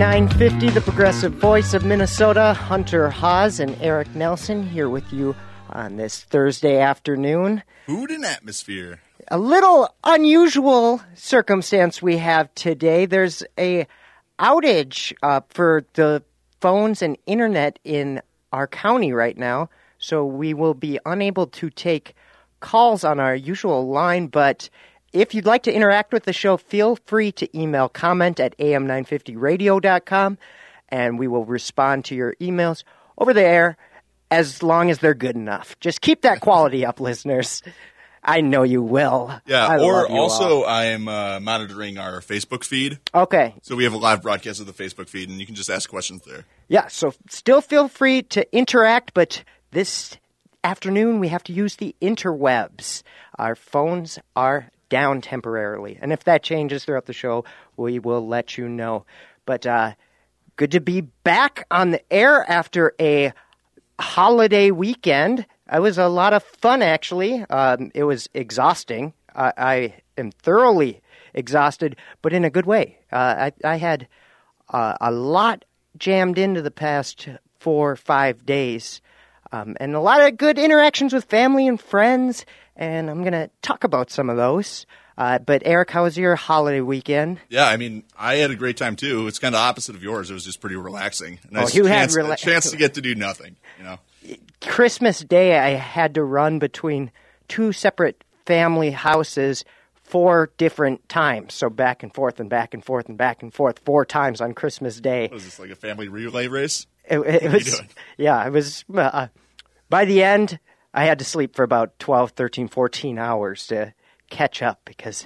950, the progressive voice of Minnesota. Hunter Haas and Eric Nelson here with you on this Thursday afternoon. Food and atmosphere. A little unusual circumstance we have today. There's a outage for the phones and internet in our county right now, so we will be unable to take calls on our usual line, but if you'd like to interact with the show, feel free to email comment at am950radio.com, and we will respond to your emails over the air as long as they're good enough. Just keep that quality up, listeners. I know you will. Yeah, or also I am monitoring our Facebook feed. Okay. So we have a live broadcast of the Facebook feed, and you can just ask questions there. Yeah, so still feel free to interact, but this afternoon we have to use the interwebs. Our phones are down temporarily. And if that changes throughout the show, we will let you know. But good to be back on the air after a holiday weekend. It was a lot of fun, actually. It was exhausting. I am thoroughly exhausted, but in a good way. I had a lot jammed into the past 4 or 5 days, and a lot of good interactions with family and friends, and I'm going to talk about some of those. But Eric, how was your holiday weekend? Yeah, I mean, I had a great time too. It's kind of opposite of yours. It was just pretty relaxing. A chance to get to do nothing, you know. Christmas Day, I had to run between 2 separate family houses 4 different times. So back and forth and back and forth and back and forth 4 times on Christmas Day. Was this like a family relay race? It was. Yeah, it was. By the end, I had to sleep for about 12, 13, 14 hours to catch up because,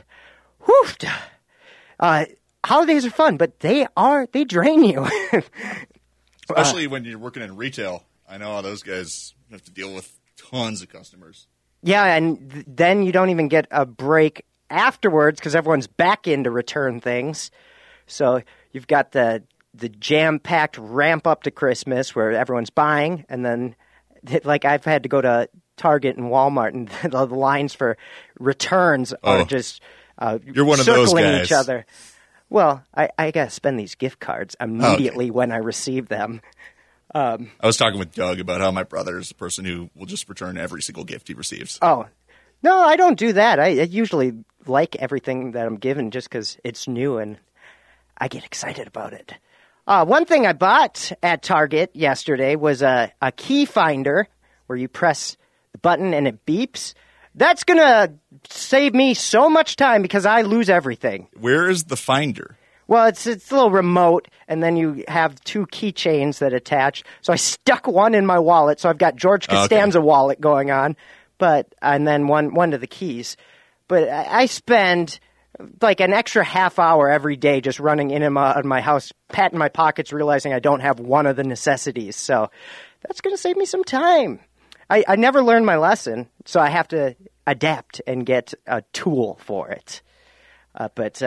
holidays are fun, but they drain you. Especially when you're working in retail. I know how those guys have to deal with tons of customers. Yeah, and then you don't even get a break afterwards because everyone's back in to return things. So you've got the jam-packed ramp up to Christmas where everyone's buying, and then like I've had to go to Target and Walmart, and the lines for returns are just you're one of those guys. Each other. Well, I got to spend these gift cards immediately when I receive them. I was talking with Doug about how my brother is the person who will just return every single gift he receives. Oh, no, I don't do that. I usually like everything that I'm given just because it's new and I get excited about it. One thing I bought at Target yesterday was a key finder where you press the button and it beeps. That's going to save me so much time because I lose everything. Where is the finder? Well, it's a little remote, and then you have 2 keychains that attach. So I stuck one in my wallet, so I've got George Costanza wallet going on, and then one to the keys. But I spend like an extra half hour every day just running in and out of my house, patting my pockets, realizing I don't have one of the necessities. So that's going to save me some time. I never learned my lesson, so I have to adapt and get a tool for it. But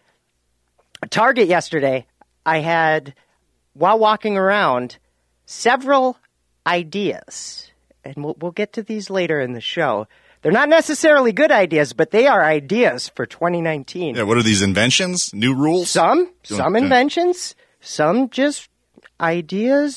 Target yesterday, I had, while walking around, several ideas. And we'll get to these later in the show. They're not necessarily good ideas, but they are ideas for 2019. Yeah, what are these inventions? New rules? Some inventions, some just ideas,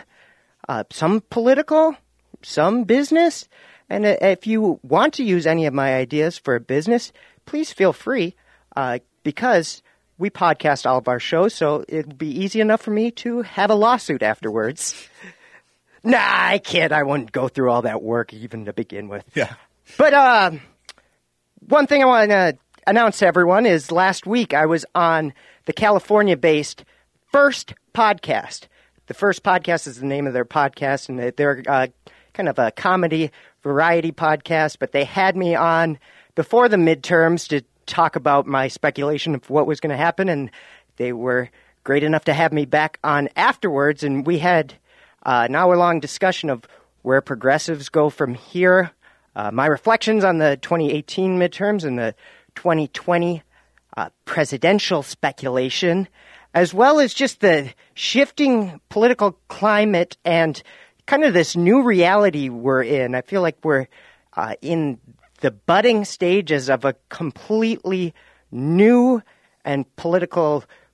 some political, some business. And if you want to use any of my ideas for a business, please feel free, because we podcast all of our shows, so it'll be easy enough for me to have a lawsuit afterwards. Nah, I kid. I wouldn't go through all that work even to begin with. Yeah. But one thing I want to announce to everyone is last week I was on the California-based First Podcast. The First Podcast is the name of their podcast, and they're kind of a comedy variety podcast, but they had me on before the midterms to talk about my speculation of what was going to happen, and they were great enough to have me back on afterwards, and we had an hour-long discussion of where progressives go from here, my reflections on the 2018 midterms and the 2020 presidential speculation, as well as just the shifting political climate and kind of this new reality we're in. I feel like we're in the budding stages of a completely new and political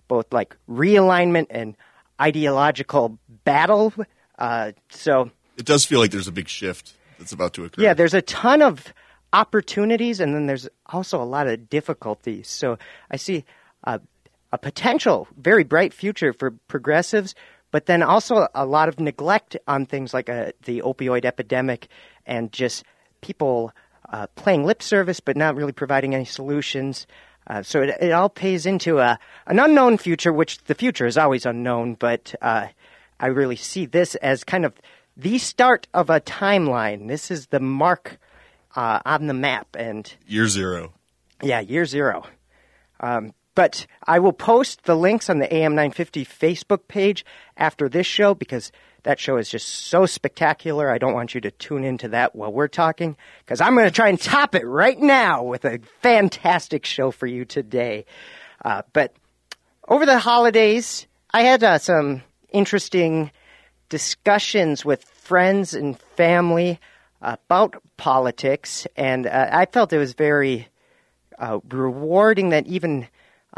both like realignment and ideological battle. So it does feel like there's a big shift that's about to occur. Yeah, there's a ton of opportunities, and then there's also a lot of difficulties. So I see a potential, very bright future for progressives, but then also a lot of neglect on things like the opioid epidemic and just people playing lip service but not really providing any solutions. So it all pays into an unknown future, which the future is always unknown, but I really see this as kind of the start of a timeline. This is the mark on the map. And Year zero. Yeah, year zero. But I will post the links on the AM 950 Facebook page after this show because that show is just so spectacular. I don't want you to tune into that while we're talking because I'm going to try and top it right now with a fantastic show for you today. But over the holidays, I had some interesting discussions with friends and family about politics, and I felt it was very rewarding that even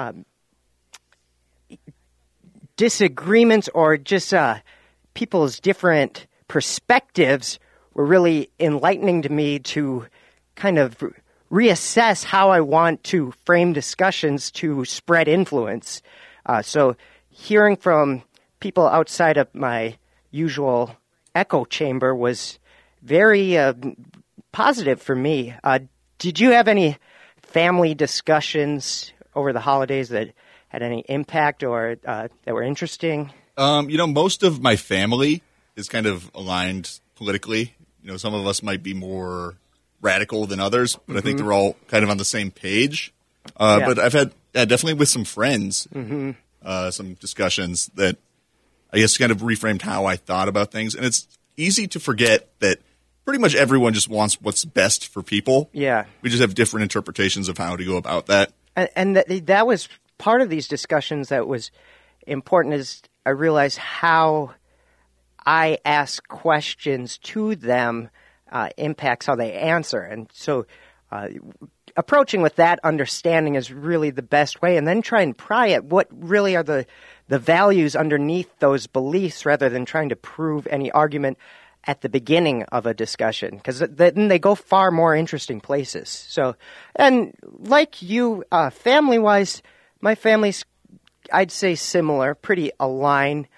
disagreements or just people's different perspectives were really enlightening to me to kind of reassess how I want to frame discussions to spread influence. So hearing from people outside of my usual echo chamber was very positive for me. Did you have any family discussions over the holidays that had any impact or that were interesting? Most of my family is kind of aligned politically. Some of us might be more radical than others, but I think they're all kind of on the same page. But I've had definitely with some friends some discussions that I guess kind of reframed how I thought about things. And it's easy to forget that pretty much everyone just wants what's best for people. Yeah. We just have different interpretations of how to go about that. And that was part of these discussions that was important is I realized how I ask questions to them impacts how they answer. And so approaching with that understanding is really the best way, and then try and pry at what really are the values underneath those beliefs rather than trying to prove any argument at the beginning of a discussion, because then they go far more interesting places. So, and like you, family-wise, my family's, I'd say, similar, pretty aligned,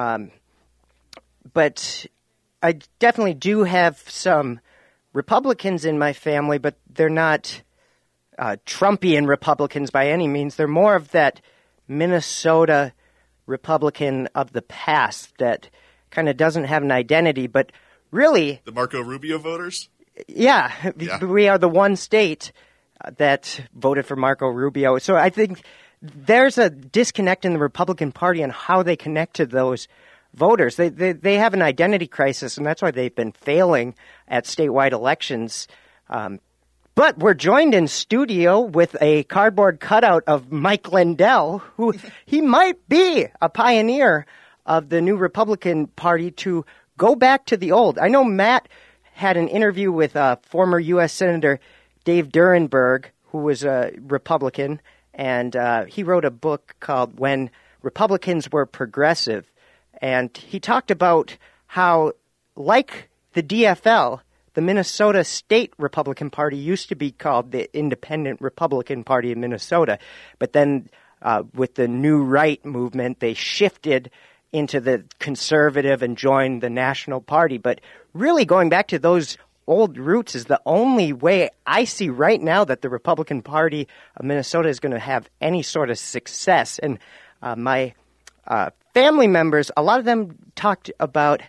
but I definitely do have some Republicans in my family, but they're not Trumpian Republicans by any means. They're more of that Minnesota Republican of the past that kind of doesn't have an identity, but really... The Marco Rubio voters? Yeah. We are the one state that voted for Marco Rubio. So I think there's a disconnect in the Republican Party on how they connect to those voters. They have an identity crisis, and that's why they've been failing at statewide elections. But we're joined in studio with a cardboard cutout of Mike Lindell, who he might be a pioneer of the new Republican Party to go back to the old. I know Matt had an interview with former U.S. Senator Dave Durenberg, who was a Republican, and he wrote a book called When Republicans Were Progressive. And he talked about how, like the DFL, the Minnesota State Republican Party used to be called the Independent Republican Party of Minnesota. But then with the New Right movement, they shifted into the conservative and joined the National Party. But really going back to those old roots is the only way I see right now that the Republican Party of Minnesota is going to have any sort of success. And my family members, a lot of them talked about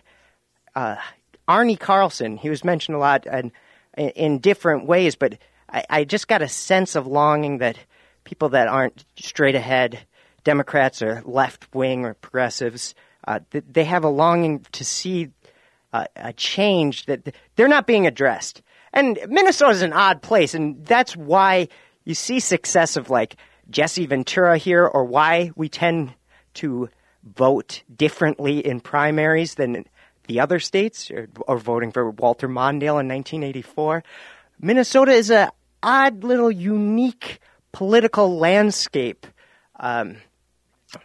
Arnie Carlson. He was mentioned a lot in different ways, but I just got a sense of longing that people that aren't straight ahead Democrats or left-wing or progressives, they have a longing to see a change that they're not being addressed. And Minnesota is an odd place, and that's why you see success of like Jesse Ventura here, or why we tend to vote differently in primaries than the other states, or voting for Walter Mondale in 1984. Minnesota is an odd little unique political landscape.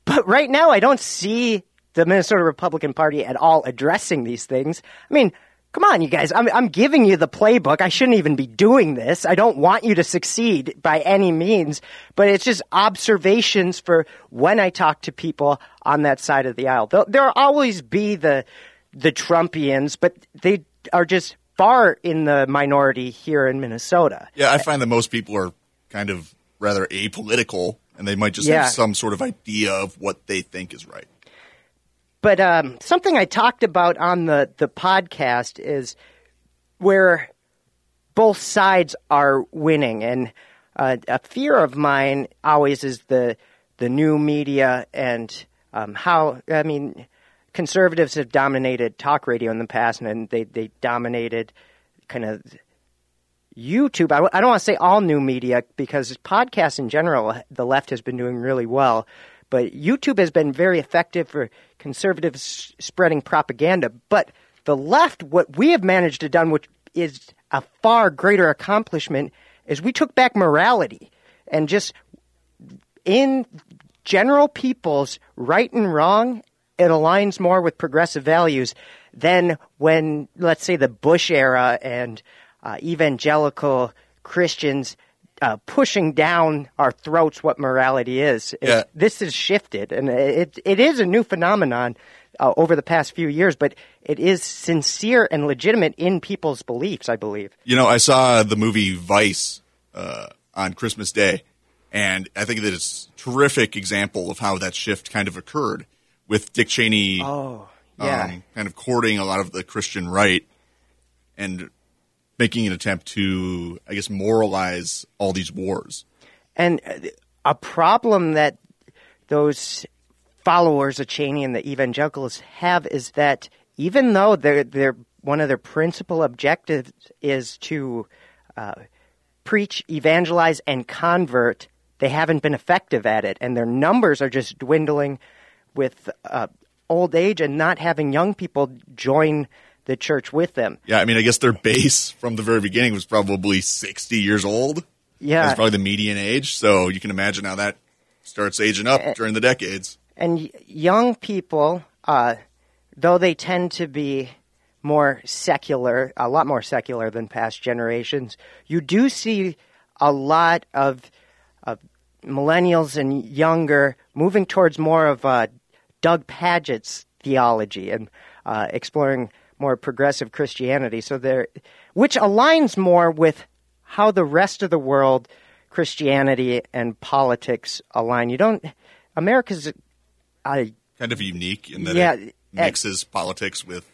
But right now, I don't see the Minnesota Republican Party at all addressing these things. I mean, come on, you guys. I'm giving you the playbook. I shouldn't even be doing this. I don't want you to succeed by any means, but it's just observations for when I talk to people on that side of the aisle. There'll always be the Trumpians, but they are just far in the minority here in Minnesota. Yeah, I find that most people are kind of rather apolitical, and they might just have some sort of idea of what they think is right. But something I talked about on the podcast is where both sides are winning. And a fear of mine always is the new media and conservatives have dominated talk radio in the past, and they dominated kind of YouTube. I don't want to say all new media because podcasts in general, the left has been doing really well. But YouTube has been very effective for conservatives spreading propaganda. But the left, what we have managed to do, which is a far greater accomplishment, is we took back morality. And just in general people's right and wrong, it aligns more with progressive values than when, let's say, the Bush era and evangelical Christians pushing down our throats what morality is. This has shifted, and it is a new phenomenon over the past few years, but it is sincere and legitimate in people's beliefs, I believe. You know, I saw the movie Vice on Christmas Day, and I think that it's a terrific example of how that shift kind of occurred with Dick Cheney kind of courting a lot of the Christian right and making an attempt to, I guess, moralize all these wars. And a problem that those followers of Cheney and the evangelicals have is that even though they're one of their principal objectives is to preach, evangelize, and convert, they haven't been effective at it. And their numbers are just dwindling with old age and not having young people join the church with them. Yeah, I mean, I guess their base from the very beginning was probably 60 years old. Yeah. That's probably the median age. So you can imagine how that starts aging up during the decades. And young people, though they tend to be more secular, a lot more secular than past generations, you do see a lot of millennials and younger moving towards more of Doug Padgett's theology and exploring more progressive Christianity, which aligns more with how the rest of the world, Christianity and politics align. America's kind of unique in that it mixes politics with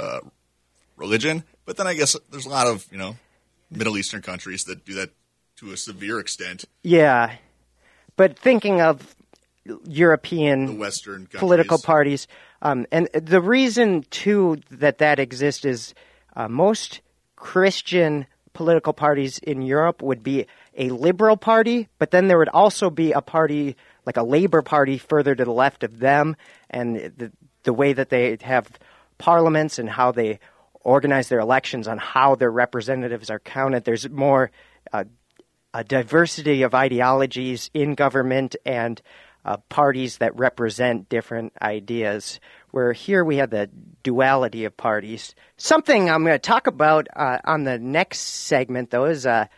religion, but then I guess there's a lot of, Middle Eastern countries that do that to a severe extent. Yeah, but thinking of European the Western countries. Political parties. And the reason, too, that exists is most Christian political parties in Europe would be a liberal party, but then there would also be a party like a Labour Party further to the left of them, and the way that they have parliaments and how they organize their elections on how their representatives are counted. There's more a diversity of ideologies in government and parties that represent different ideas, where here we have the duality of parties. Something I'm going to talk about on the next segment, though, is I'm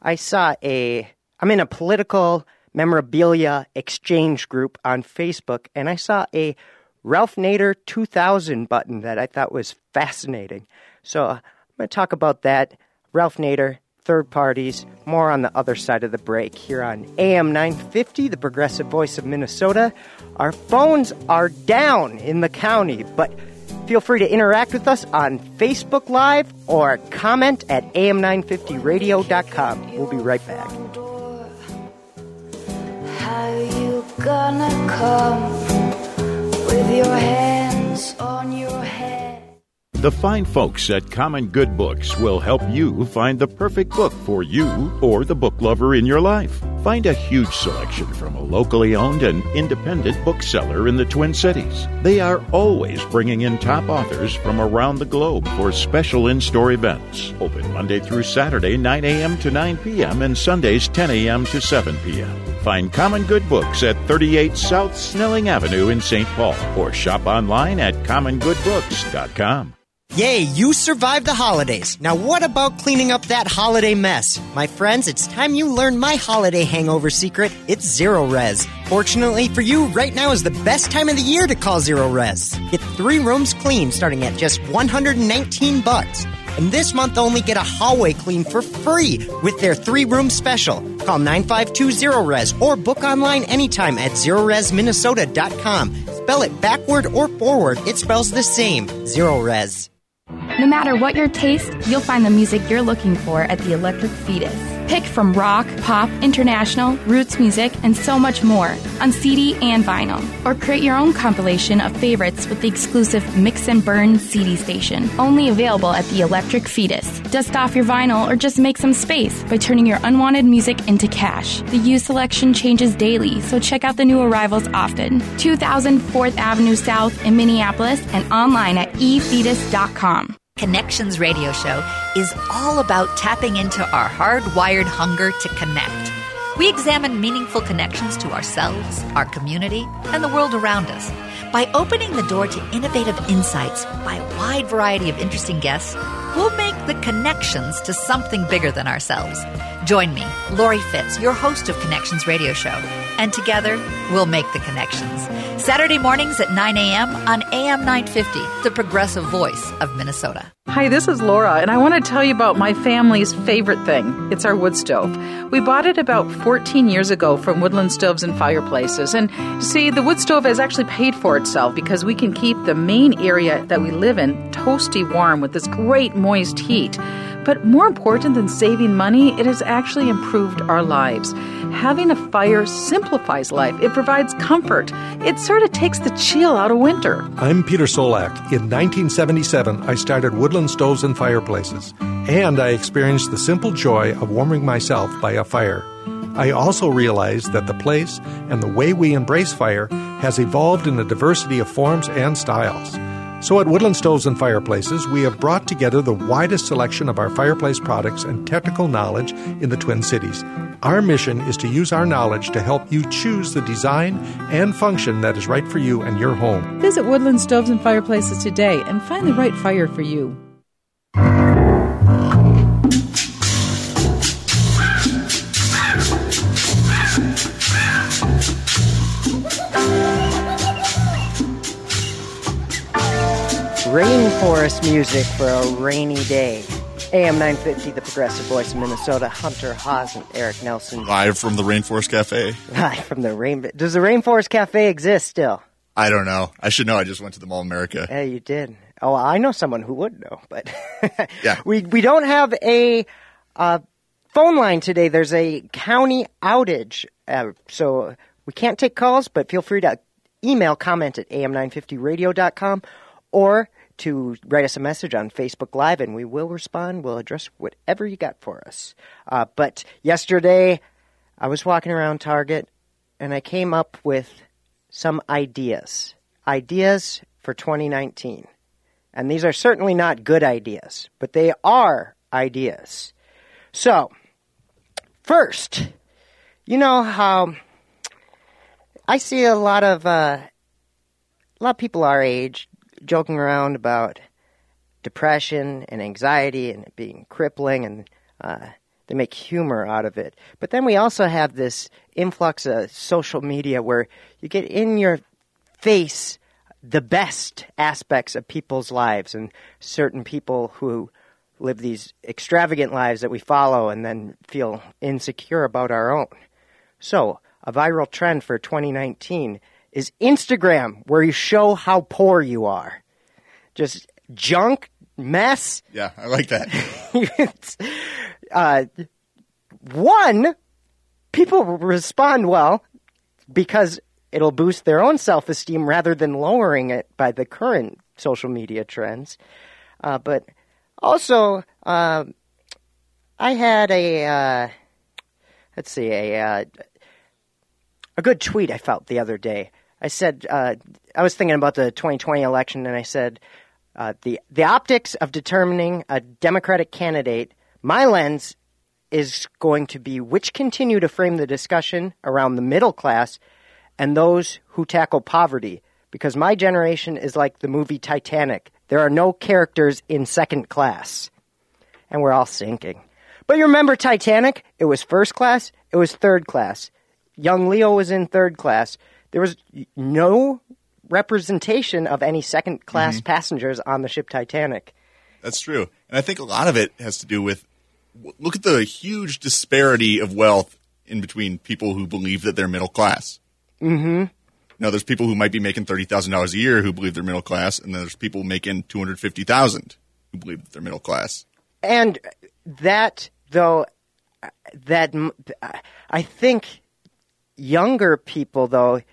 in a political memorabilia exchange group on Facebook, and I saw a Ralph Nader 2000 button that I thought was fascinating. So I'm going to talk about that, Ralph Nader, third parties, more on the other side of the break here on AM 950, the progressive voice of Minnesota. Our phones are down in the county, but feel free to interact with us on Facebook Live or comment at am950radio.com. We'll be right back. How you gonna come with your hands on your head? The fine folks at Common Good Books will help you find the perfect book for you or the book lover in your life. Find a huge selection from a locally owned and independent bookseller in the Twin Cities. They are always bringing in top authors from around the globe for special in-store events. Open Monday through Saturday, 9 a.m. to 9 p.m. and Sundays, 10 a.m. to 7 p.m. Find Common Good Books at 38 South Snelling Avenue in St. Paul or shop online at commongoodbooks.com. Yay, you survived the holidays. Now what about cleaning up that holiday mess? My friends, it's time you learn my holiday hangover secret. It's Zero Res. Fortunately for you, right now is the best time of the year to call Zero Res. Get 3 rooms clean starting at just $119. And this month only get a hallway clean for free with their 3-room special. Call 952-ZERO-RES or book online anytime at ZeroResMinnesota.com. Spell it backward or forward, it spells the same. Zero Res. No matter what your taste, you'll find the music you're looking for at the Electric Fetus. Pick from rock, pop, international, roots music, and so much more on CD and vinyl. Or create your own compilation of favorites with the exclusive Mix and Burn CD station, only available at the Electric Fetus. Dust off your vinyl or just make some space by turning your unwanted music into cash. The used selection changes daily, so check out the new arrivals often. 2000 4th Avenue South in Minneapolis and online at efetus.com. Connections Radio Show is all about tapping into our hardwired hunger to connect. We examine meaningful connections to ourselves, our community, and the world around us. By opening the door to innovative insights by a wide variety of interesting guests, we'll make the connections to something bigger than ourselves. Join me, Lori Fitz, your host of Connections Radio Show, and together we'll make the connections. Saturday mornings at 9 a.m. on AM 950, the progressive voice of Minnesota. Hi, this is Laura, and I want to tell you about my family's favorite thing. It's our wood stove. We bought it about 14 years ago from Woodland Stoves and Fireplaces. And see, the wood stove has actually paid for itself because we can keep the main area that we live in toasty warm with this great moist heat. But more important than saving money, it has actually improved our lives. Having a fire simplifies life. It provides comfort. It sort of takes the chill out of winter. I'm Peter Solak. In 1977, I started Woodland Stoves and Fireplaces, and I experienced the simple joy of warming myself by a fire. I also realized that the place and the way we embrace fire has evolved in a diversity of forms and styles. So at Woodland Stoves and Fireplaces, we have brought together the widest selection of our fireplace products and technical knowledge in the Twin Cities. Our mission is to use our knowledge to help you choose the design and function that is right for you and your home. Visit Woodland Stoves and Fireplaces today and find the right fire for you. Rainforest music for a rainy day. AM 950, the progressive voice of Minnesota. Hunter Haas and Eric Nelson. Live from the Rainforest Cafe. Live from the Does the Rainforest Cafe exist still? I don't know. I should know. I just went to the Mall of America. Yeah, you did. Oh, I know someone who would know, but yeah. We don't have a phone line today. There's a county outage, so we can't take calls, but feel free to email comment at am950radio.com or to write us a message on Facebook Live, and we will respond. We'll address whatever you got for us. But yesterday, I was walking around Target, and I came up with some ideas for 2019. And these are certainly not good ideas, but they are ideas. So, first, you know how I see a lot of people our age joking around about depression and anxiety and it being crippling, and they make humor out of it. But then we also have this influx of social media where you get in your face the best aspects of people's lives, and certain people who live these extravagant lives that we follow and then feel insecure about our own. So, a viral trend for 2019 is Instagram, where you show how poor you are. Just junk, mess. Yeah, I like that. People respond well because it'll boost their own self-esteem rather than lowering it by the current social media trends. But also, I had a good tweet I felt the other day. I said, I was thinking about the 2020 election, and I said, the optics of determining a Democratic candidate, my lens is going to be which continue to frame the discussion around the middle class and those who tackle poverty. Because my generation is like the movie Titanic. There are no characters in second class. And we're all sinking. But you remember Titanic? It was first class. It was third class. Young Leo was in third class. There was no representation of any second class passengers on the ship Titanic. That's true. And I think a lot of it has to do with, look at the huge disparity of wealth in between people who believe that they're middle class. Mm-hmm. Now, there's people who might be making $30,000 a year who believe they're middle class, and there's people making $250,000 who believe that they're middle class. And that, though, that I think younger people, though,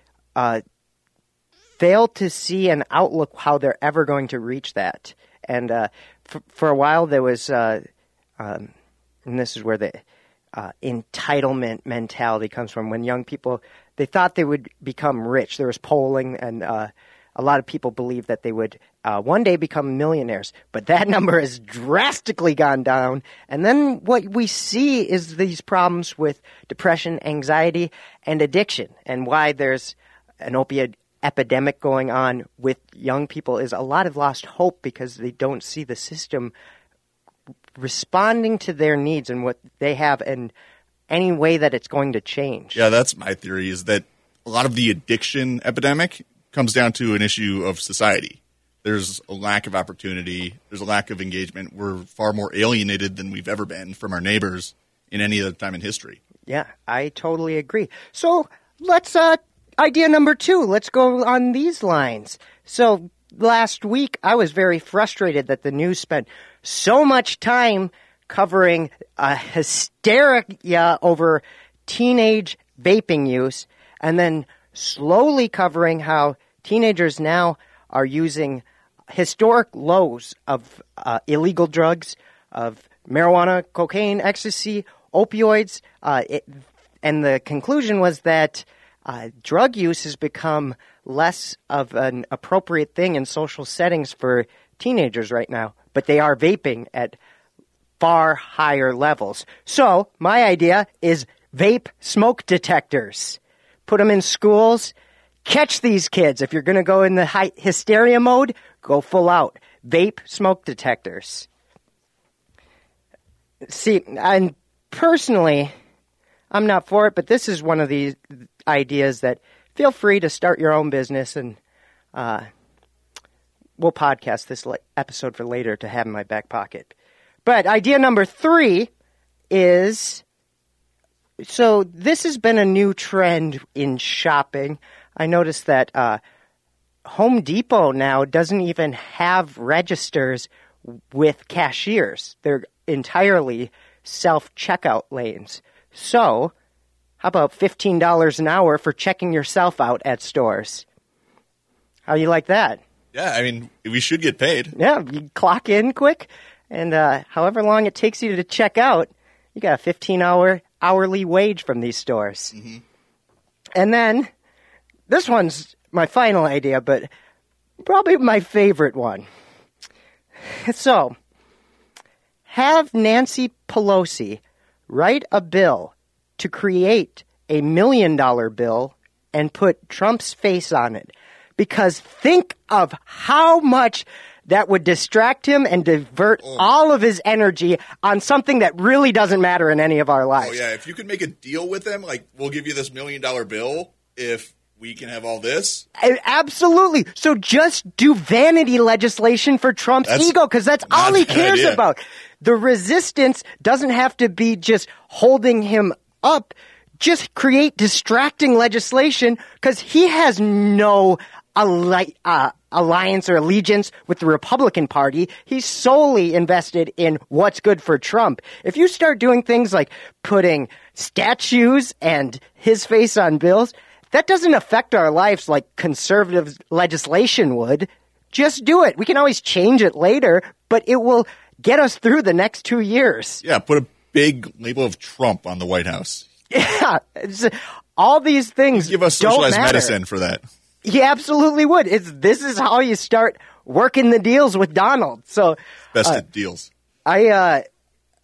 fail to see an outlook how they're ever going to reach that. And for a while, there was, and this is where the entitlement mentality comes from, when young people, they thought they would become rich. There was polling, and a lot of people believed that they would one day become millionaires. But that number has drastically gone down. And then what we see is these problems with depression, anxiety, and addiction. And why there's an opioid epidemic going on with young people is a lot of lost hope because they don't see the system responding to their needs and what they have and any way that it's going to change. Yeah, that's my theory, is that a lot of the addiction epidemic comes down to an issue of society. There's a lack of opportunity. There's a lack of engagement. We're far more alienated than we've ever been from our neighbors in any other time in history. Yeah, I totally agree. So let's, idea number 2, let's go on these lines. So last week, I was very frustrated that the news spent so much time covering hysteria over teenage vaping use, and then slowly covering how teenagers now are using historic lows of illegal drugs, of marijuana, cocaine, ecstasy, opioids, and the conclusion was that drug use has become less of an appropriate thing in social settings for teenagers right now, but they are vaping at far higher levels. So my idea is vape smoke detectors. Put them in schools. Catch these kids. If you're going to go in the hysteria mode, go full out. Vape smoke detectors. See, and personally, I'm not for it, but this is one of these ideas that feel free to start your own business, and we'll podcast this episode for later to have in my back pocket. But idea number 3 is, so this has been a new trend in shopping. I noticed that Home Depot now doesn't even have registers with cashiers. They're entirely self-checkout lanes. So, how about $15 an hour for checking yourself out at stores? How do you like that? Yeah, I mean, we should get paid. Yeah, you clock in quick, and however long it takes you to check out, you got a 15-hour hourly wage from these stores. Mm-hmm. And then, this one's my final idea, but probably my favorite one. So, have Nancy Pelosi write a bill to create a $1 million bill and put Trump's face on it. Because think of how much that would distract him and divert all of his energy on something that really doesn't matter in any of our lives. Oh, yeah. If you could make a deal with them, like, we'll give you this $1 million bill if we can have all this. Absolutely. So just do vanity legislation for Trump's ego, because that's all he cares about. The resistance doesn't have to be just holding him up. Just create distracting legislation, because he has no alliance or allegiance with the Republican Party. He's solely invested in what's good for Trump. If you start doing things like putting statues and his face on bills, that doesn't affect our lives like conservative legislation would. Just do it. We can always change it later, but it will get us through the next 2 years. Yeah, put a big label of Trump on the White House. Yeah, all these things give us socialized medicine for that. He absolutely would. This is how you start working the deals with Donald. So best deals. I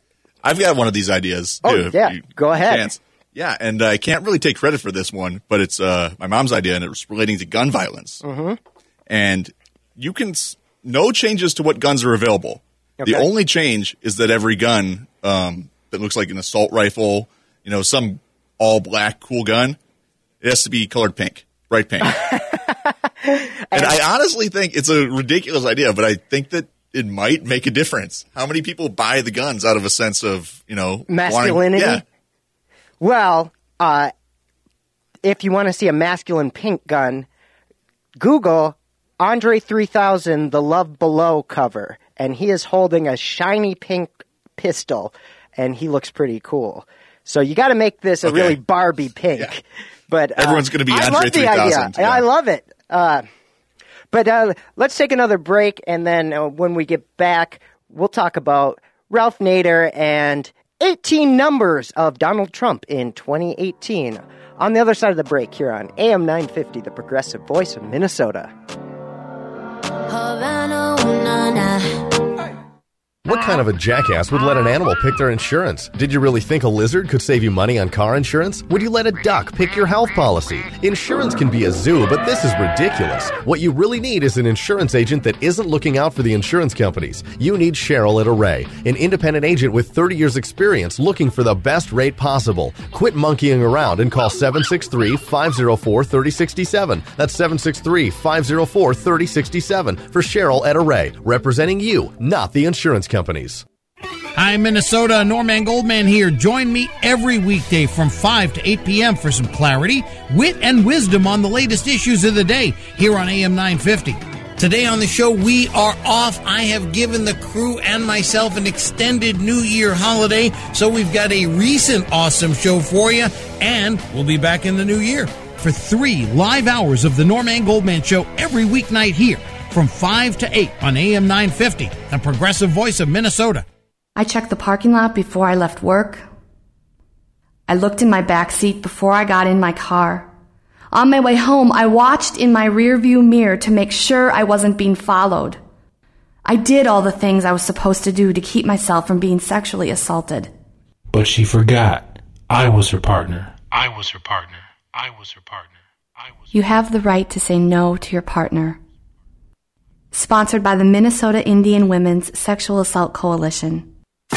I've got one of these ideas. Oh, too, yeah. Go ahead. Yeah, and I can't really take credit for this one, but it's my mom's idea, and it was relating to gun violence. Mm-hmm. And you can no changes to what guns are available. Okay. The only change is that every gun that looks like an assault rifle, some all black cool gun, it has to be colored pink, bright pink. And I honestly think it's a ridiculous idea, but I think that it might make a difference. How many people buy the guns out of a sense of, masculinity? Yeah. Well, if you want to see a masculine pink gun, Google Andre 3000, the Love Below cover, and he is holding a shiny pink pistol, and he looks pretty cool. So you got to make this a really Barbie pink. Yeah. But everyone's going to be Andre 3000. Yeah. I love it. But let's take another break, and then when we get back, we'll talk about Ralph Nader and 18 numbers of Donald Trump in 2018. On the other side of the break here on AM 950, the progressive voice of Minnesota. What kind of a jackass would let an animal pick their insurance? Did you really think a lizard could save you money on car insurance? Would you let a duck pick your health policy? Insurance can be a zoo, but this is ridiculous. What you really need is an insurance agent that isn't looking out for the insurance companies. You need Cheryl at Array, an independent agent with 30 years experience looking for the best rate possible. Quit monkeying around and call 763-504-3067. That's 763-504-3067 for Cheryl at Array, representing you, not the insurance companies. Hi, Minnesota. Norman Goldman here. Join me every weekday from 5 to 8 p.m. for some clarity, wit, and wisdom on the latest issues of the day here on AM 950. Today on the show, we are off. I have given the crew and myself an extended New Year holiday, so we've got a recent awesome show for you, and we'll be back in the new year for 3 live hours of the Norman Goldman Show every weeknight here from 5 to 8 on AM 950, the progressive voice of Minnesota. I checked the parking lot before I left work. I looked in my back seat before I got in my car. On my way home, I watched in my rearview mirror to make sure I wasn't being followed. I did all the things I was supposed to do to keep myself from being sexually assaulted. But she forgot. I was her partner. I was her partner. I was her partner. You have the right to say no to your partner. Sponsored by the Minnesota Indian Women's Sexual Assault Coalition.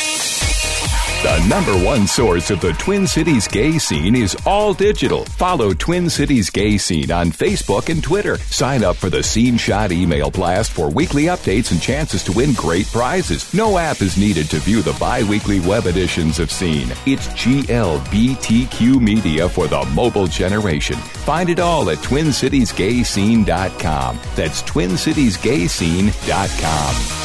The number one source of the Twin Cities gay scene is all digital. Follow Twin Cities Gay Scene on Facebook and Twitter. Sign up for the Scene Shot email blast for weekly updates and chances to win great prizes. No app is needed to view the bi-weekly web editions of Scene. It's GLBTQ media for the mobile generation. Find it all at TwinCitiesGayScene.com. That's TwinCitiesGayScene.com.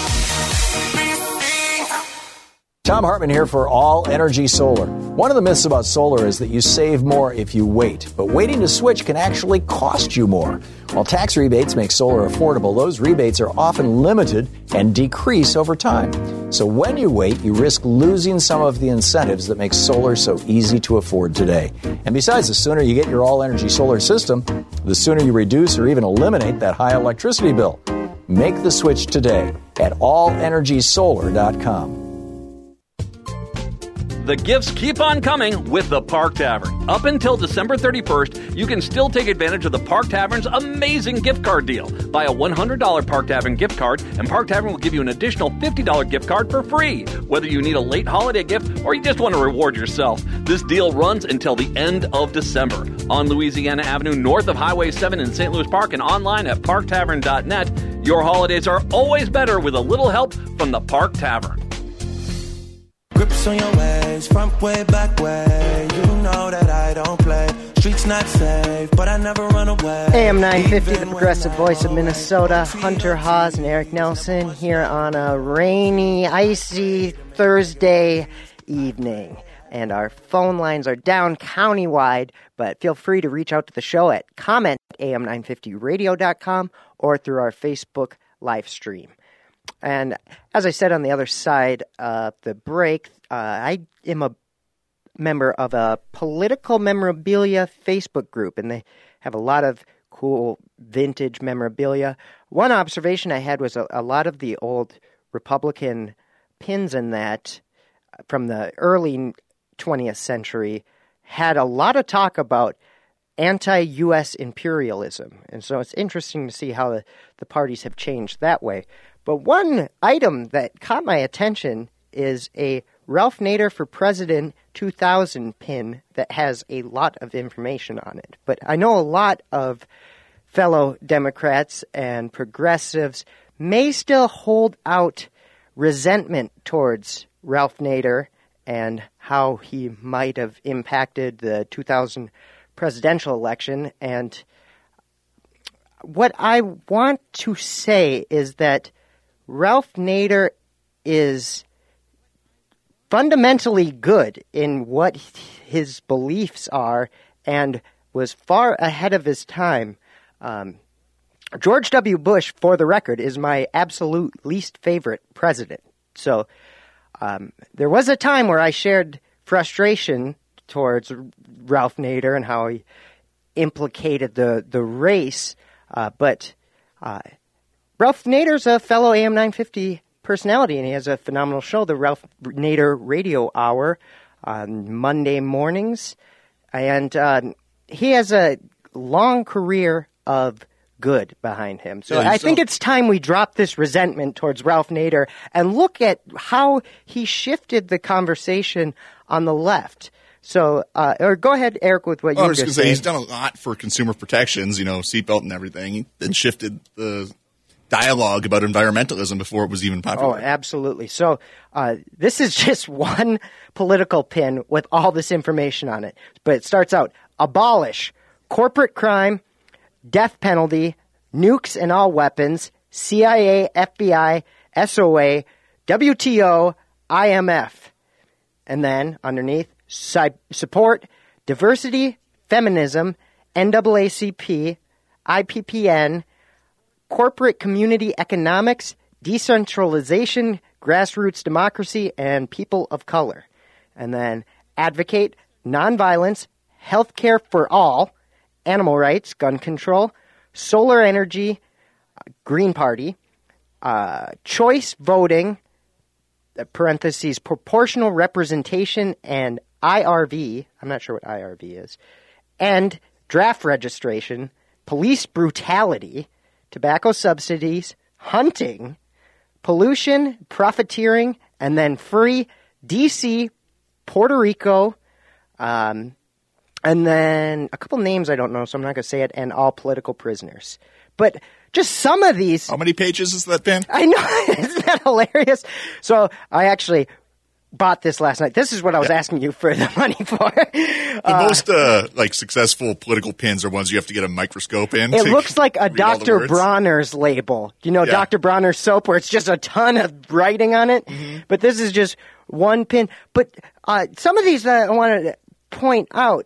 Tom Hartman here for All Energy Solar. One of the myths about solar is that you save more if you wait, but waiting to switch can actually cost you more. While tax rebates make solar affordable, those rebates are often limited and decrease over time. So when you wait, you risk losing some of the incentives that make solar so easy to afford today. And besides, the sooner you get your All Energy Solar system, the sooner you reduce or even eliminate that high electricity bill. Make the switch today at allenergysolar.com. The gifts keep on coming with the Park Tavern. Up until December 31st, you can still take advantage of the Park Tavern's amazing gift card deal. Buy a $100 Park Tavern gift card, and Park Tavern will give you an additional $50 gift card for free. Whether you need a late holiday gift or you just want to reward yourself, this deal runs until the end of December. On Louisiana Avenue, north of Highway 7 in St. Louis Park, and online at parktavern.net. Your holidays are always better with a little help from the Park Tavern. Grips on your ways, front way, back way. You know that I don't play. Streets not safe, but I never run away. AM 950, the progressive voice of Minnesota. Hunter Haas and Eric Nelson here on a rainy, icy Thursday evening. And our phone lines are down countywide, but feel free to reach out to the show at comment@am950radio.com or through our Facebook live stream. And as I said on the other side of the break, I am a member of a political memorabilia Facebook group, and they have a lot of cool vintage memorabilia. One observation I had was a lot of the old Republican pins in that from the early 20th century had a lot of talk about anti-U.S. imperialism. And so it's interesting to see how the parties have changed that way. But one item that caught my attention is a Ralph Nader for President 2000 pin that has a lot of information on it. But I know a lot of fellow Democrats and progressives may still hold out resentment towards Ralph Nader and how he might have impacted the 2000 presidential election. And what I want to say is that Ralph Nader is fundamentally good in what his beliefs are and was far ahead of his time. George W. Bush, for the record, is my absolute least favorite president. So there was a time where I shared frustration towards Ralph Nader and how he implicated the race. But Ralph Nader's a fellow AM 950 personality, and he has a phenomenal show, the Ralph Nader Radio Hour, on Monday mornings. And he has a long career of good behind him. So I think it's time we drop this resentment towards Ralph Nader and look at how he shifted the conversation on the left. So, or go ahead, Eric, with what you were just saying. He's done a lot for consumer protections, seatbelt and everything, then shifted the dialogue about environmentalism before it was even popular. Oh, absolutely. So this is just one political pin with all this information on it. But it starts out, abolish corporate crime, death penalty, nukes and all weapons, CIA, FBI, SOA, WTO, IMF. And then underneath, support diversity, feminism, NAACP, IPPN, corporate community economics, decentralization, grassroots democracy, and people of color. And then advocate nonviolence, healthcare for all, animal rights, gun control, solar energy, Green Party, choice voting, parentheses, proportional representation, and IRV, I'm not sure what IRV is, and draft registration, police brutality, tobacco subsidies, hunting, pollution, profiteering, and then free D.C., Puerto Rico, and then a couple names I don't know, so I'm not going to say it, and all political prisoners. But just some of these... How many pages is that, Ben? I know. Isn't that hilarious? So I actually bought this last night. This is what I was asking you for the money for. The most successful political pins are ones you have to get a microscope in. It looks like a Dr. Bronner's label. Dr. Bronner's soap where it's just a ton of writing on it. Mm-hmm. But this is just one pin. But some of these I wanted to point out,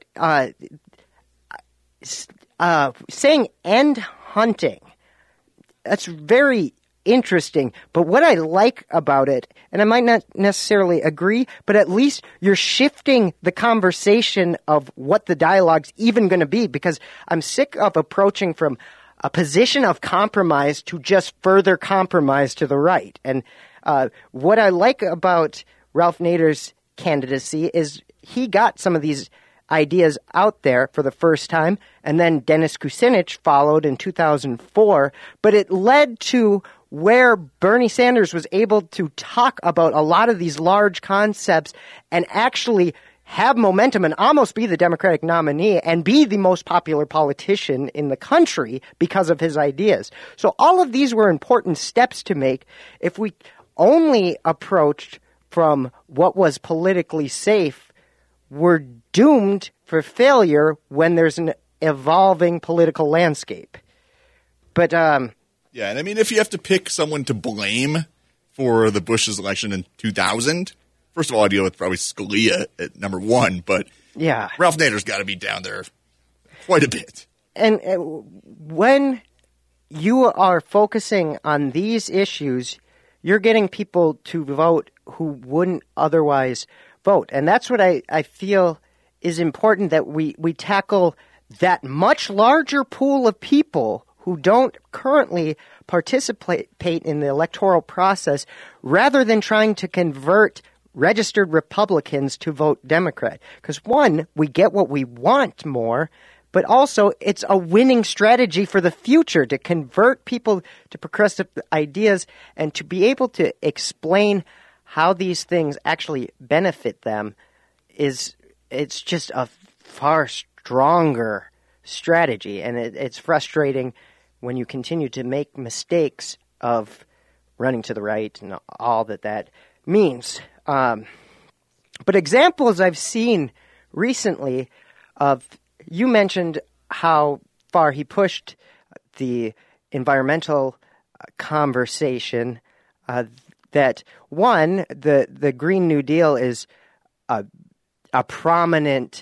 saying end hunting, that's very interesting. But what I like about it, and I might not necessarily agree, but at least you're shifting the conversation of what the dialogue's even going to be, because I'm sick of approaching from a position of compromise to just further compromise to the right. And what I like about Ralph Nader's candidacy is he got some of these ideas out there for the first time, and then Dennis Kucinich followed in 2004, but it led to where Bernie Sanders was able to talk about a lot of these large concepts and actually have momentum and almost be the Democratic nominee and be the most popular politician in the country because of his ideas. So all of these were important steps to make. If we only approached from what was politically safe, we're doomed for failure when there's an evolving political landscape. But yeah, and I mean, if you have to pick someone to blame for the Bush's election in 2000, first of all, I deal with probably Scalia at number one, but yeah, Ralph Nader's got to be down there quite a bit. And when you are focusing on these issues, you're getting people to vote who wouldn't otherwise vote. And that's what I feel is important, that we tackle that much larger pool of people who don't currently participate in the electoral process, rather than trying to convert registered Republicans to vote Democrat. Because, one, we get what we want more, but also it's a winning strategy for the future to convert people to progressive ideas and to be able to explain how these things actually benefit them. It's just a far stronger strategy, and it's frustrating when you continue to make mistakes of running to the right and all that means. But examples I've seen recently of, you mentioned how far he pushed the environmental conversation, that one, the Green New Deal is a prominent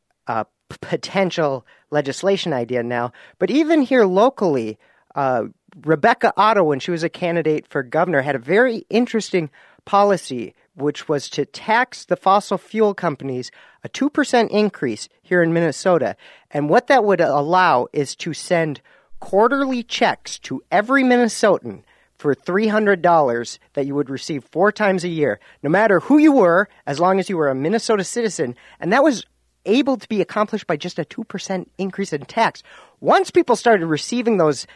potential legislation idea now. But even here locally, Rebecca Otto, when she was a candidate for governor, had a very interesting policy, which was to tax the fossil fuel companies a 2% increase here in Minnesota. And what that would allow is to send quarterly checks to every Minnesotan for $300 that you would receive 4 times a year, no matter who you were, as long as you were a Minnesota citizen. And that was able to be accomplished by just a 2% increase in tax. Once people started receiving those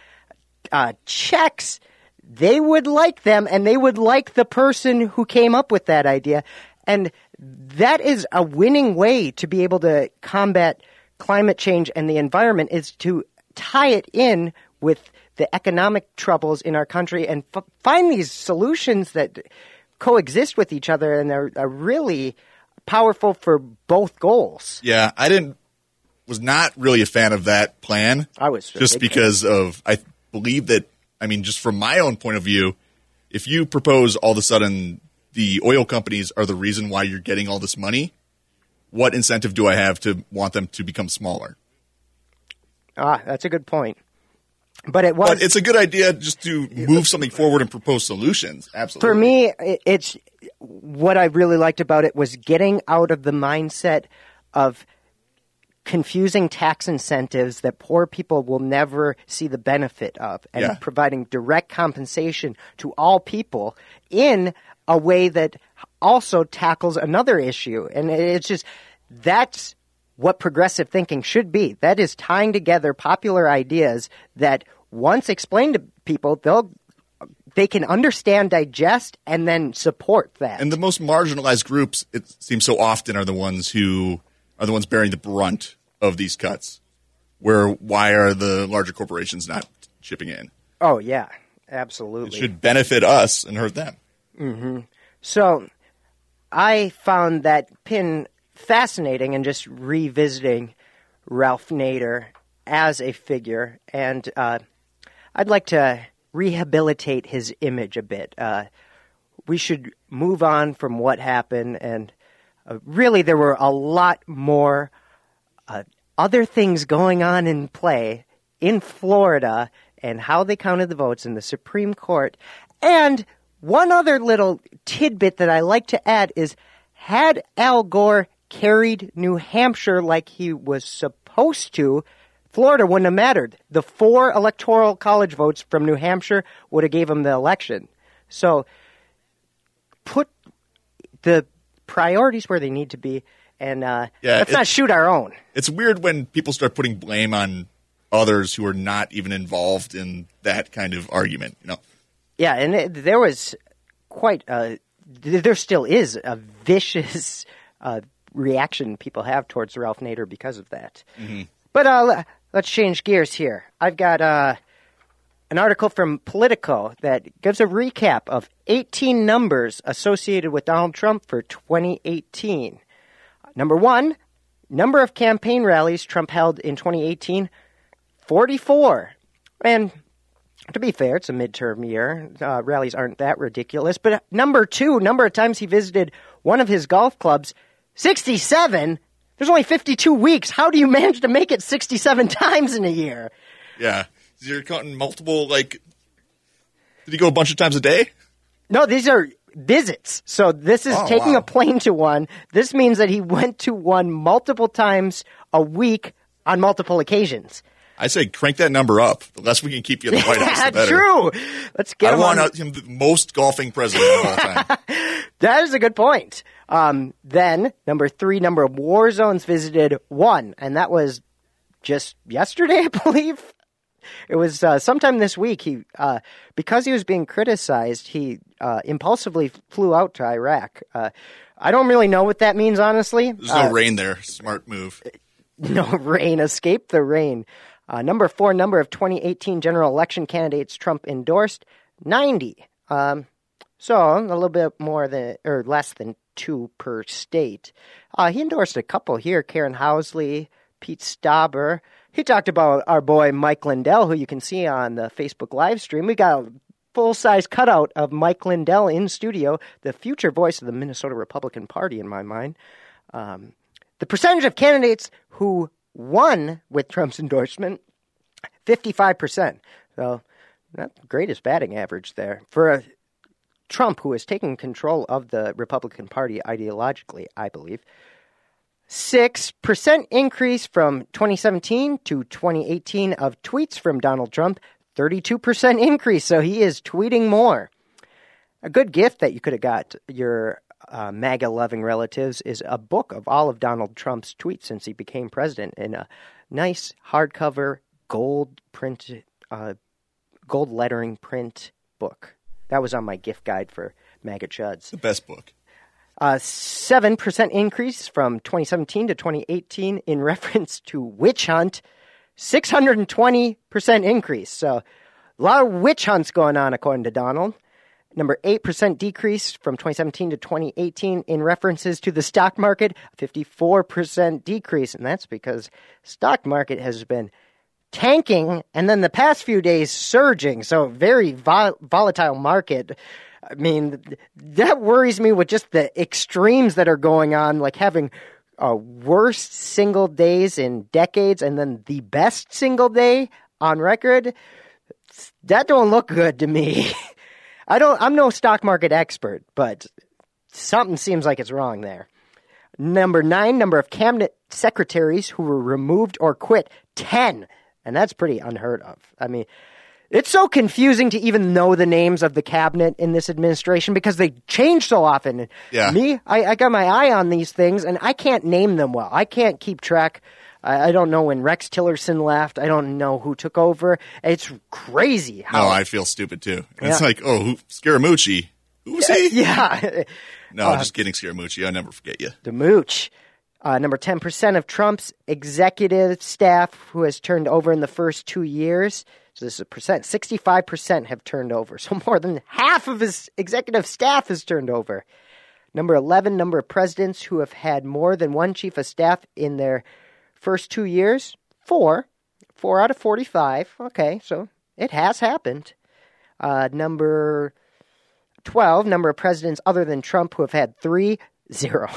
checks, they would like them, and they would like the person who came up with that idea. And that is a winning way to be able to combat climate change and the environment, is to tie it in with the economic troubles in our country and find these solutions that coexist with each other and are really powerful for both goals. Yeah, was not really a fan of that plan. I was just because of, I believe that, I mean, just from my own point of view, if you propose all of a sudden the oil companies are the reason why you're getting all this money, what incentive do I have to want them to become smaller? That's a good point. But it's a good idea just to move something forward and propose solutions. Absolutely. For me, it's what I really liked about it was getting out of the mindset of confusing tax incentives that poor people will never see the benefit of, and providing direct compensation to all people in a way that also tackles another issue. And it's just, that's what progressive thinking should be. That is tying together popular ideas that once explained to people, they can understand, digest, and then support that. And the most marginalized groups, it seems so often, are the ones bearing the brunt of these cuts. Why are the larger corporations not chipping in? Oh, yeah, absolutely. It should benefit us and hurt them. Mm-hmm. So I found that pin fascinating and just revisiting Ralph Nader as a figure, and I'd like to rehabilitate his image a bit. We should move on from what happened, and really there were a lot more other things going on in play in Florida and how they counted the votes in the Supreme Court. And one other little tidbit that I like to add is, had Al Gore carried New Hampshire like he was supposed to, Florida wouldn't have mattered. The 4 electoral college votes from New Hampshire would have gave him the election. So put the priorities where they need to be, and let's not shoot our own. It's weird when people start putting blame on others who are not even involved in that kind of argument, you know? Yeah, and there was there still is a vicious reaction people have towards Ralph Nader because of that. Mm-hmm. But let's change gears here. I've got an article from Politico that gives a recap of 18 numbers associated with Donald Trump for 2018. Number 1, number of campaign rallies Trump held in 2018, 44. And to be fair, it's a midterm year. Rallies aren't that ridiculous. But number 2, number of times he visited one of his golf clubs, 67. There's only 52 weeks. How do you manage to make it 67 times in a year? Yeah. You're counting multiple, did he go a bunch of times a day? No, these are visits. So this is taking a plane to one. This means that he went to one multiple times a week on multiple occasions. I say crank that number up. The less we can keep you in the White House, the better. True. Let's get him I want him the most golfing president of all time. That is a good point. Then, number 3, number of war zones visited, 1. And that was just yesterday, I believe. It was sometime this week. He, because he was being criticized, he impulsively flew out to Iraq. I don't really know what that means, honestly. There's no rain there. Smart move. No rain. Escape the rain. Number 4, number of 2018 general election candidates Trump endorsed, 90. So a little bit more than, or less than 2 per state. He endorsed a couple here, Karen Housley, Pete Stauber. He talked about our boy Mike Lindell, who you can see on the Facebook live stream. We got a full-size cutout of Mike Lindell in studio, the future voice of the Minnesota Republican Party in my mind. The percentage of candidates who won with Trump's endorsement, 55%. So not the greatest batting average there. For Trump, who is taking control of the Republican Party ideologically, I believe. 6% increase from 2017 to 2018 of tweets from Donald Trump. 32% increase, so he is tweeting more. A good gift that you could have got your MAGA-loving relatives is a book of all of Donald Trump's tweets since he became president in a nice hardcover gold lettering print book. That was on my gift guide for MAGA Chuds. The best book. 7% increase from 2017 to 2018 in reference to witch hunt. 620% increase. So a lot of witch hunts going on, according to Donald. Number 8% decrease from 2017 to 2018 in references to the stock market. 54% decrease. And that's because stock market has been tanking and then the past few days surging. So very volatile market. I mean, that worries me with just the extremes that are going on, like having worst single days in decades and then the best single day on record. That don't look good to me. I'm no stock market expert, but something seems like it's wrong there. Number 9, number of cabinet secretaries who were removed or quit, 10. And that's pretty unheard of. I mean, it's so confusing to even know the names of the cabinet in this administration because they change so often. Yeah. Me, I got my eye on these things, and I can't name them well. I can't keep track. I don't know when Rex Tillerson left. I don't know who took over. It's crazy. No, I feel stupid, too. It's like, Scaramucci. Who's he? Yeah. No, just kidding, Scaramucci. I'll never forget you. The mooch. Number 10% of Trump's executive staff who has turned over in the first 2 years. So this is a percent. 65% have turned over. So more than half of his executive staff has turned over. Number 11, number of presidents who have had more than one chief of staff in their first 2 years. 4 out of 45. Okay, so it has happened. Number 12, number of presidents other than Trump who have had 3, 0.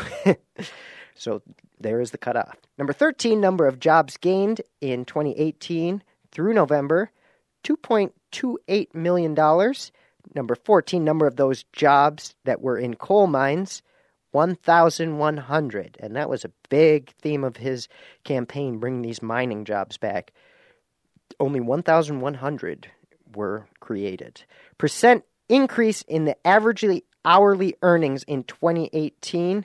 So there is the cutoff. Number 13, number of jobs gained in 2018 through November, $2.28 million. Number 14, number of those jobs that were in coal mines, 1,100. And that was a big theme of his campaign, bringing these mining jobs back. Only 1,100 were created. Percent increase in the average hourly earnings in 2018,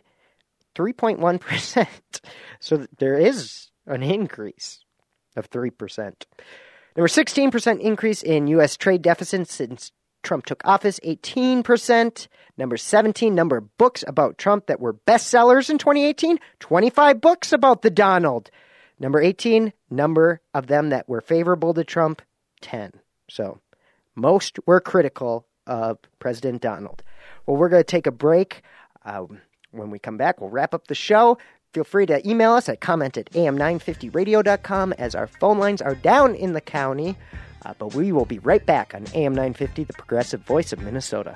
3.1%. So there is an increase of 3%. There were 16% increase in U.S. trade deficit since Trump took office, 18%. Number 17, number of books about Trump that were bestsellers in 2018, 25 books about the Donald. Number 18, number of them that were favorable to Trump, 10. So most were critical of President Donald. Well, we're going to take a break. When we come back, we'll wrap up the show. Feel free to email us at comment@am950radio.com as our phone lines are down in the county. But we will be right back on AM 950, the progressive voice of Minnesota.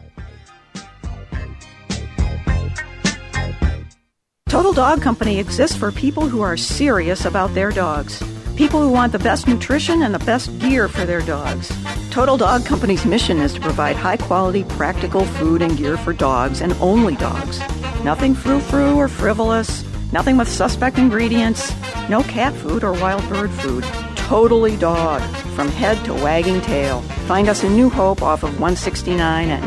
Total Dog Company exists for people who are serious about their dogs. People who want the best nutrition and the best gear for their dogs. Total Dog Company's mission is to provide high-quality, practical food and gear for dogs and only dogs. Nothing frou-frou or frivolous. Nothing with suspect ingredients. No cat food or wild bird food. Totally dog. from head to wagging tail. Find us in New Hope off of 169 at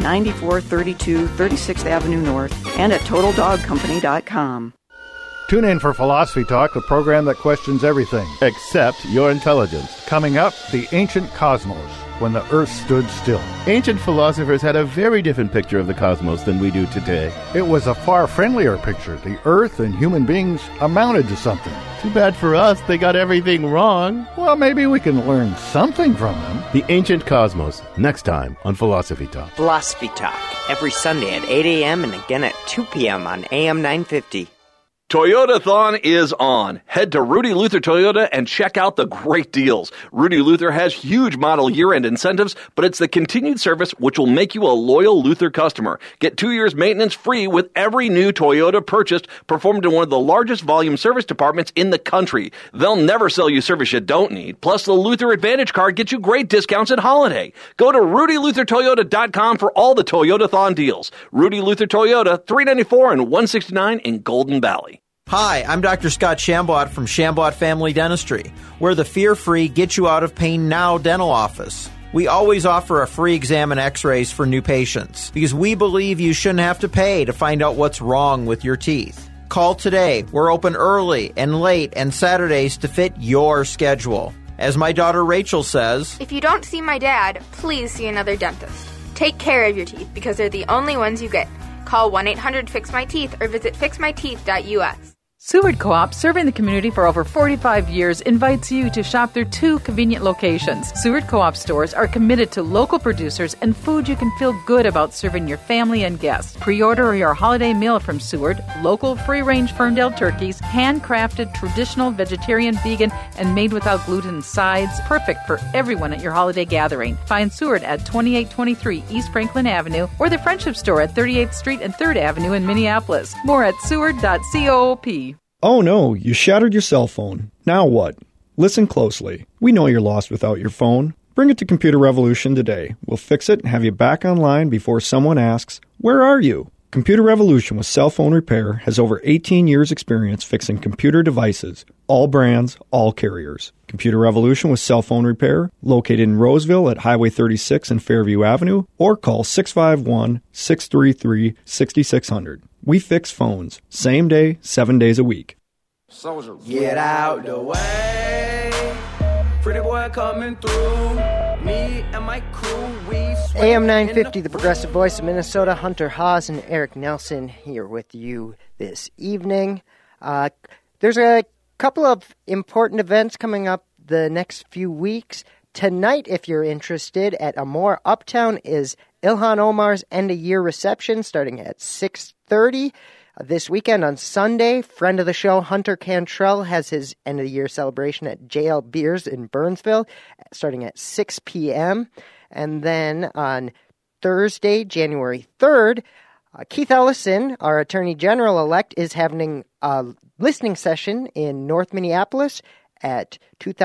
9432 36th Avenue North and at TotalDogCompany.com. Tune in for Philosophy Talk, the program that questions everything except your intelligence. Coming up, the ancient cosmos, when the Earth stood still. Ancient philosophers had a very different picture of the cosmos than we do today. It was a far friendlier picture. The Earth and human beings amounted to something. Too bad for us, they got everything wrong. Well, maybe we can learn something from them. The Ancient Cosmos, next time on Philosophy Talk. Philosophy Talk, every Sunday at 8 a.m. and again at 2 p.m. on AM 950. Toyotathon is on. Head to Rudy Luther Toyota and check out the great deals. Rudy Luther has huge model year-end incentives, but it's the continued service which will make you a loyal Luther customer. Get 2 years maintenance free with every new Toyota purchased, performed in one of the largest volume service departments in the country. They'll never sell you service you don't need. Plus, the Luther Advantage card gets you great discounts at holiday. Go to RudyLutherToyota.com for all the Toyotathon deals. Rudy Luther Toyota, 394 and 169 in Golden Valley. Hi, I'm Dr. Scott Shambot from Shambot Family Dentistry. We're the fear-free, get-you-out-of-pain-now dental office. We always offer a free exam and x-rays for new patients because we believe you shouldn't have to pay to find out what's wrong with your teeth. Call today. We're open early and late and Saturdays to fit your schedule. As my daughter Rachel says, if you don't see my dad, please see another dentist. Take care of your teeth because they're the only ones you get. Call 1-800-FIX-MY-TEETH or visit fixmyteeth.us. Seward Co-op, serving the community for over 45 years, invites you to shop their 2 convenient locations. Seward Co-op stores are committed to local producers and food you can feel good about serving your family and guests. Pre-order your holiday meal from Seward, local free-range Ferndale turkeys, handcrafted traditional vegetarian, vegan, and made without gluten sides, perfect for everyone at your holiday gathering. Find Seward at 2823 East Franklin Avenue or the Friendship Store at 38th Street and 3rd Avenue in Minneapolis. More at seward.coop. Oh no, you shattered your cell phone. Now what? Listen closely. We know you're lost without your phone. Bring it to Computer Revolution today. We'll fix it and have you back online before someone asks, "Where are you?" Computer Revolution with Cell Phone Repair has over 18 years experience fixing computer devices, all brands, all carriers. Computer Revolution with Cell Phone Repair, located in Roseville at Highway 36 and Fairview Avenue, or call 651-633-6600. We fix phones, same day, 7 days a week. Soldier. Get out the way, pretty boy coming through. Me and my crew, we AM 950, the progressive voice of Minnesota. Hunter Haas and Eric Nelson here with you this evening. There's a couple of important events coming up the next few weeks. Tonight, if you're interested, at Amore Uptown is Ilhan Omar's end-of-year reception starting at 6:30. This weekend on Sunday, friend of the show, Hunter Cantrell, has his end-of-the-year celebration at JL Beers in Burnsville starting at 6 p.m. And then on Thursday, January 3rd, Keith Ellison, our Attorney General-elect, is having a listening session in North Minneapolis at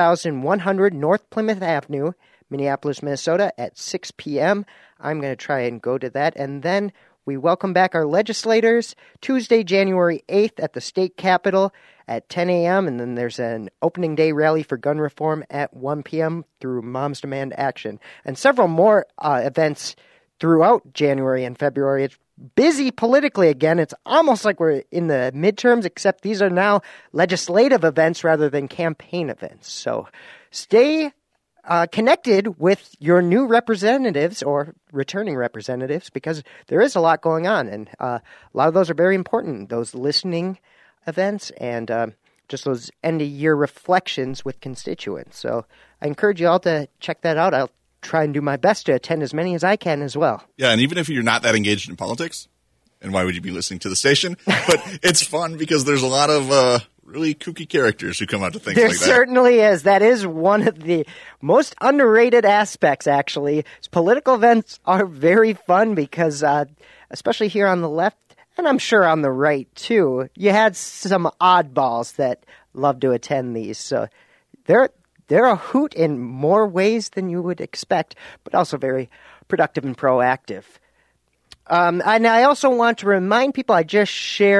2100 North Plymouth Avenue, Minneapolis, Minnesota, at 6 p.m. I'm going to try and go to that. And then we welcome back our legislators Tuesday, January 8th at the state capitol at 10 a.m. And then there's an opening day rally for gun reform at 1 p.m. through Moms Demand Action. And several more events throughout January and February. It's busy politically again. It's almost like we're in the midterms, except these are now legislative events rather than campaign events. So stay connected with your new representatives or returning representatives because there is a lot going on. And a lot of those are very important, those listening events and just those end-of-year reflections with constituents. So I encourage you all to check that out. I'll try and do my best to attend as many as I can as well. Yeah, and even if you're not that engaged in politics, and why would you be listening to the station? But it's fun because there's a lot of really kooky characters who come out to things like that. There certainly is. That is one of the most underrated aspects, actually. Political events are very fun because, especially here on the left, and I'm sure on the right too, you had some oddballs that love to attend these. So they're a hoot in more ways than you would expect, but also very productive and proactive. And I also want to remind people, I just shared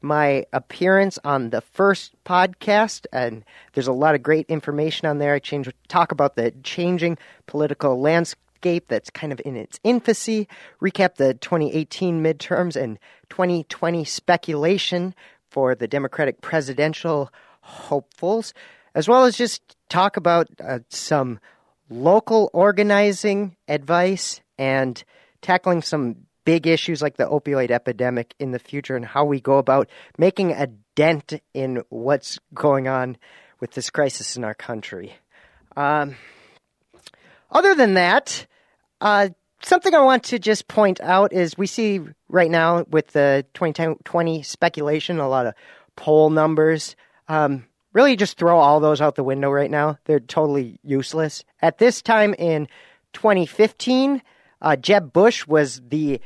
my appearance on the first podcast, and there's a lot of great information on there. I talk about the changing political landscape that's kind of in its infancy, recap the 2018 midterms and 2020 speculation for the Democratic presidential hopefuls, as well as just talk about some local organizing advice and tackling some big issues like the opioid epidemic in the future and how we go about making a dent in what's going on with this crisis in our country. Other than that, something I want to just point out is we see right now with the 2020 speculation, a lot of poll numbers. Really just throw all those out the window right now. They're totally useless. At this time in 2015, Jeb Bush was the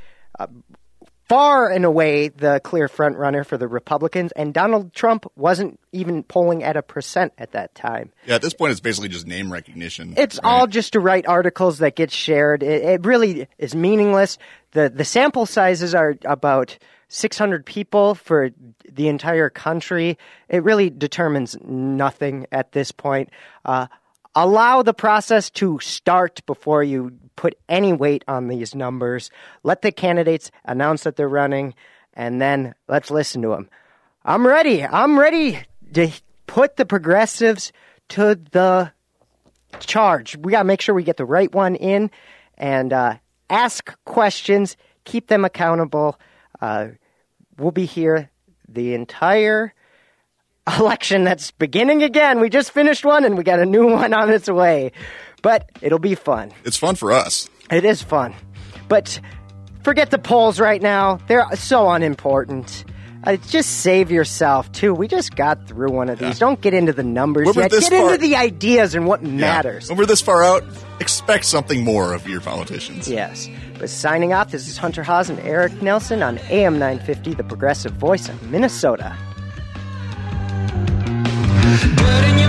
far and away the clear front runner for the Republicans, and Donald Trump wasn't even polling at 1% at that time. Yeah, at this point, it's basically just name recognition. It's all just to write articles that get shared. It really is meaningless. The sample sizes are about 600 people for the entire country. It really determines nothing at this point. Allow the process to start before you put any weight on these numbers. Let the candidates announce that they're running, and then let's listen to them. I'm ready. I'm ready to put the progressives to the charge. We got to make sure we get the right one in and ask questions, keep them accountable. We'll be here the entire election that's beginning again. We just finished one, and we got a new one on its way. But it'll be fun. It's fun for us. It is fun. But forget the polls right now. They're so unimportant. Just save yourself, too. We just got through one of these. Don't get into the numbers yet. Get into the ideas and what matters. When we're this far out, expect something more of your politicians. Yes. But signing off, this is Hunter Haas and Eric Nelson on AM 950, the progressive voice of Minnesota.